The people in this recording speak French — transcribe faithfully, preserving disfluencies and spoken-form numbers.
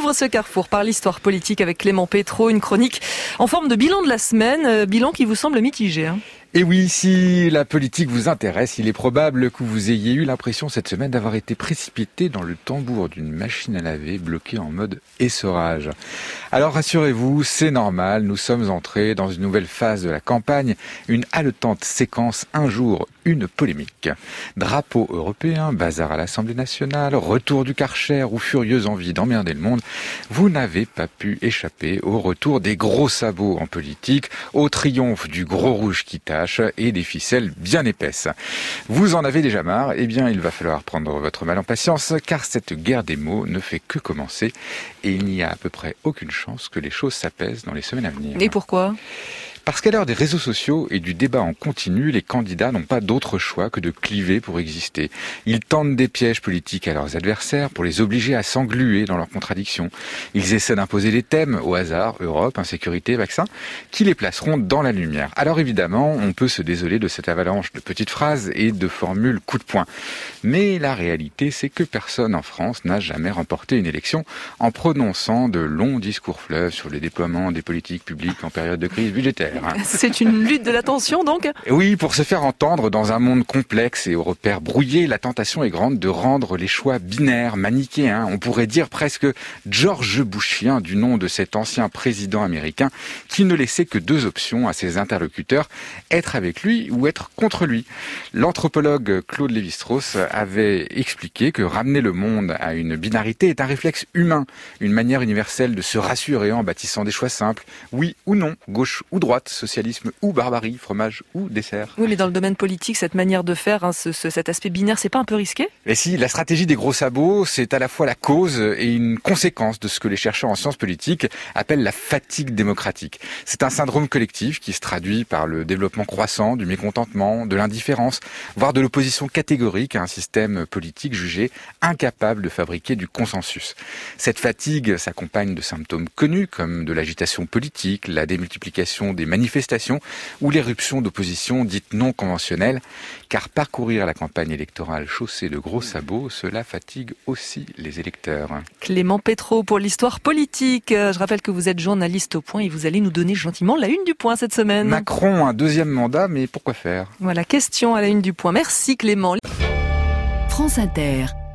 ouvre ce carrefour par l'histoire politique avec Clément Pétro, une chronique en forme de bilan de la semaine, euh, bilan qui vous semble mitigé. Hein. Et oui, si la politique vous intéresse, il est probable que vous ayez eu l'impression cette semaine d'avoir été précipité dans le tambour d'une machine à laver bloquée en mode essorage. Alors rassurez-vous, c'est normal, nous sommes entrés dans une nouvelle phase de la campagne, une haletante séquence un jour, une polémique. Drapeau européen, bazar à l'Assemblée nationale, retour du Karcher ou furieuse envie d'emmerder le monde, vous n'avez pas pu échapper au retour des gros sabots en politique, au triomphe du gros rouge qui tâche et des ficelles bien épaisses. Vous en avez déjà marre, eh bien il va falloir prendre votre mal en patience car cette guerre des mots ne fait que commencer et il n'y a à peu près aucune chance que les choses s'apaisent dans les semaines à venir. Et pourquoi ? Parce qu'à l'heure des réseaux sociaux et du débat en continu, les candidats n'ont pas d'autre choix que de cliver pour exister. Ils tentent des pièges politiques à leurs adversaires pour les obliger à s'engluer dans leurs contradictions. Ils essaient d'imposer des thèmes au hasard, Europe, insécurité, vaccin, qui les placeront dans la lumière. Alors évidemment, on peut se désoler de cette avalanche de petites phrases et de formules coup de poing. Mais la réalité, c'est que personne en France n'a jamais remporté une élection en prononçant de longs discours fleuves sur le déploiement des politiques publiques en période de crise budgétaire. C'est une lutte de l'attention donc ? Oui, pour se faire entendre dans un monde complexe et aux repères brouillés, la tentation est grande de rendre les choix binaires, manichéens. On pourrait dire presque George Bushien du nom de cet ancien président américain qui ne laissait que deux options à ses interlocuteurs, être avec lui ou être contre lui. L'anthropologue Claude Lévi-Strauss avait expliqué que ramener le monde à une binarité est un réflexe humain, une manière universelle de se rassurer en bâtissant des choix simples, oui ou non, gauche ou droite, socialisme ou barbarie, fromage ou dessert. Oui, mais dans le domaine politique, cette manière de faire, hein, ce, ce, cet aspect binaire, c'est pas un peu risqué ? Et si, la stratégie des gros sabots, c'est à la fois la cause et une conséquence de ce que les chercheurs en sciences politiques appellent la fatigue démocratique. C'est un syndrome collectif qui se traduit par le développement croissant du mécontentement, de l'indifférence, voire de l'opposition catégorique à un système politique jugé incapable de fabriquer du consensus. Cette fatigue s'accompagne de symptômes connus comme de l'agitation politique, la démultiplication des manifestations ou l'éruption d'oppositions dites non conventionnelles, car parcourir la campagne électorale chaussée de gros sabots, cela fatigue aussi les électeurs. Clément Pétro pour l'histoire politique. Je rappelle que vous êtes journaliste au Point et vous allez nous donner gentiment la une du Point cette semaine. Macron, un deuxième mandat, mais pourquoi faire ? Voilà, question à la une du Point. Merci Clément. France Inter.